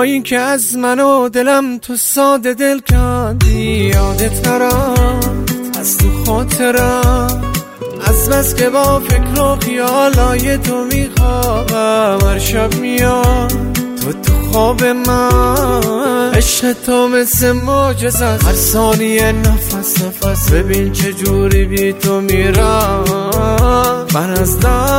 این که از من و دلم تو ساده دل کندی، یادت نرفت از تو خاطرم، از بس که با فکر و خیالای تو میخوابم، هر شب میاد تو خواب من. عشق تو مثل معجزه است، هر ثانیه نفس نفس، ببین چه جوری بی تو میرم من از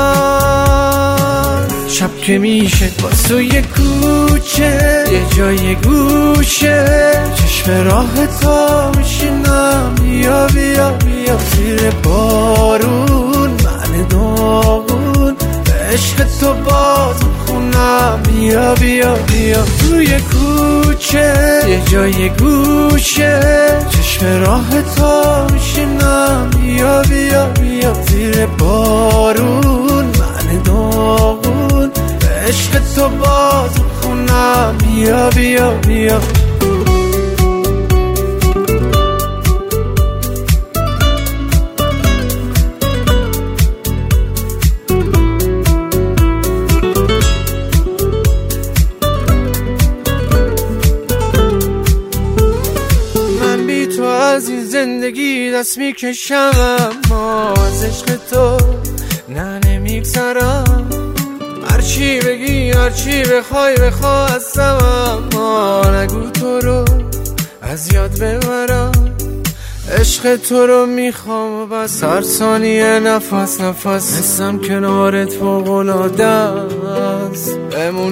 درد. شب که میشه باز تو یه کوچه، یه جای گوشه، چشم راه تو میشینم، بیا بیا بیا زیر بارون، من داغون عشق تو باز خونم، بیا بیا بیا توی کوچه، یه جای گوشه، چشم راه تو میشینم، بیا بیا بیا زیر بارون، من داغون عشق تو باز خونم، بیا بیا بیا. تو از این زندگی دست میکشم، اما از عشق تو نه نمیگذرم، هرچی بگی هرچی بخوای ازم، اما نگو تو رو از یاد ببرم. عشق تو رو میخوام بس، هر ثانیه نفس نفس، حسم کنارت فوق‌العاده است، بمون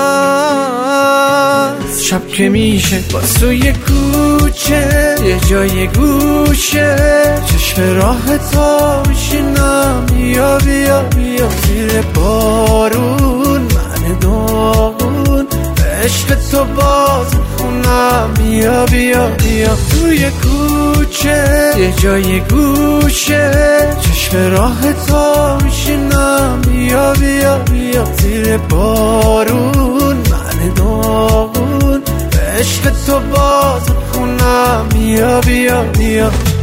پس. شب که میشه باز تو یه کوچه، یه جای گوشه، چشم راه تو میشینم، بیا بیا بیا زیر بارون، من داغون عشق تو باز خونم، بیا بیا بیا توی کوچه، یه جای گوشه، چشم راه تو میشینم، بیا بیا بیا زیر بارون، من داغون عشق تو باز خونم، بیا بیا بیا.